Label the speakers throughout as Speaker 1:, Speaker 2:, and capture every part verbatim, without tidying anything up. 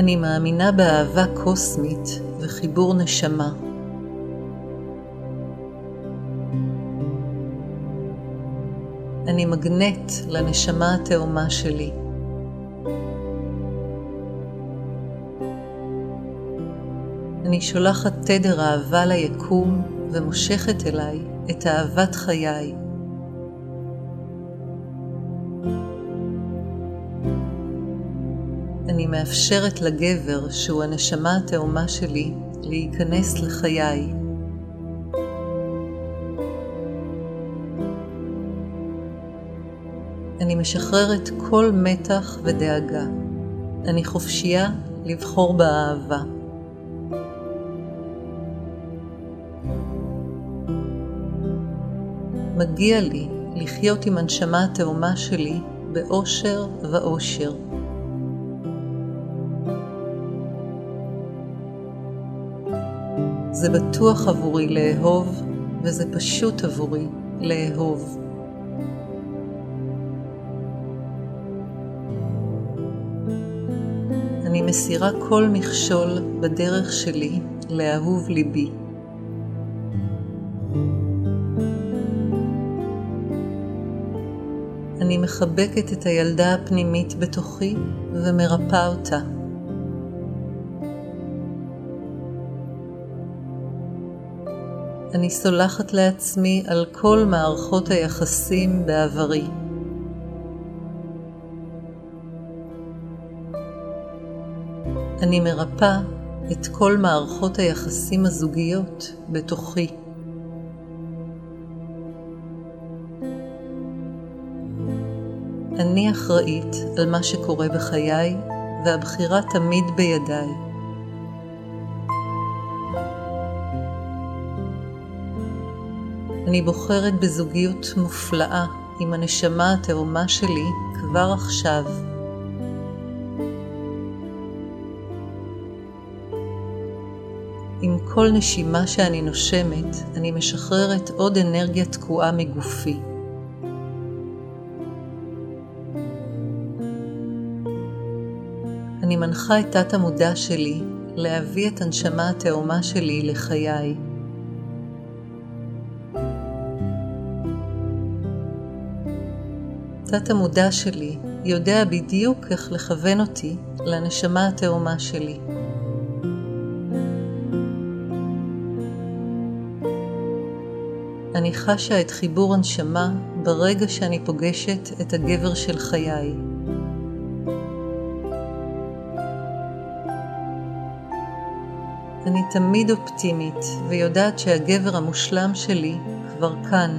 Speaker 1: אני מאמינה באהבה קוסמית וחיבור נשמה. אני מגנט לנשמה התאומה שלי. אני שולחת תדר אהבה ליקום ומושכת אליי את אהבת חיי. אני מאפשרת לגבר שהוא הנשמה התאומה שלי להיכנס לחיי. אני משחררת כל מתח ודאגה. אני חופשייה לבחור באהבה. מגיע לי לחיות עם הנשמה התאומה שלי באושר ואושר. זה בטוח עבורי לאהוב, וזה פשוט עבורי לאהוב. אני מסירה כל מכשול בדרך שלי לאהוב ליבי. אני מחבקת את הילדה הפנימית בתוכי ומרפא אותה. אני סולחת לעצמי על כל מערכות היחסים בעברי. אני מרפא את כל מערכות היחסים הזוגיות בתוכי. אני אחראית על מה שקורה בחיי, והבחירה תמיד בידיי. אני בוחרת בזוגיות מופלאה עם הנשמה התאומה שלי כבר עכשיו. עם כל נשימה שאני נושמת, אני משחררת עוד אנרגיה תקועה מגופי. אני מנחה את תת המודע שלי להביא את הנשמה התאומה שלי לחיי. תת המודע שלי יודע בדיוק איך לכוון אותי לנשמה התאומה שלי. אני חשה את חיבור הנשמה ברגע שאני פוגשת את הגבר של חיי. אני תמיד אופטימית ויודעת שהגבר המושלם שלי כבר כאן.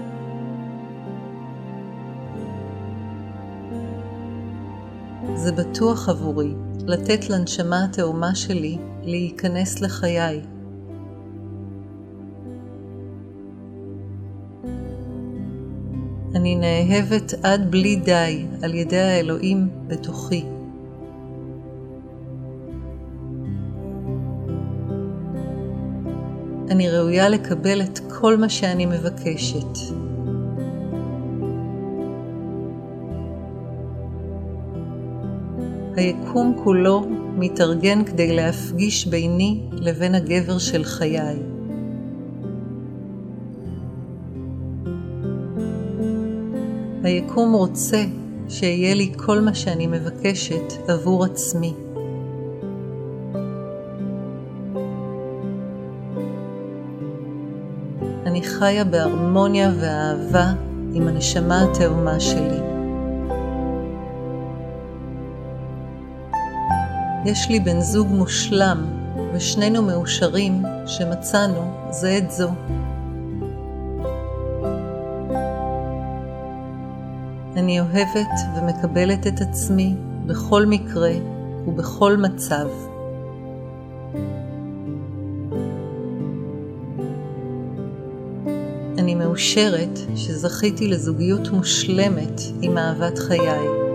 Speaker 1: זה בטוח עבורי לתת לנשמה התאומה שלי להיכנס לחיי. אני נאהבת עד בלי די על ידי האלוהים בתוכי. אני ראויה לקבל את כל מה שאני מבקשת. היקום כולו מתארגן כדי להפגיש ביני לבין הגבר של חיי. היקום רוצה שיהיה לי כל מה שאני מבקשת עבור עצמי. אני חיה בהרמוניה ואהבה עם הנשמה התאומה שלי. יש לי בן זוג מושלם, ושנינו מאושרים שמצאנו זה את זו. אני אוהבת ומקבלת את עצמי בכל מקרה ובכל מצב. אני מאושרת שזכיתי לזוגיות מושלמת עם אהבת חיי.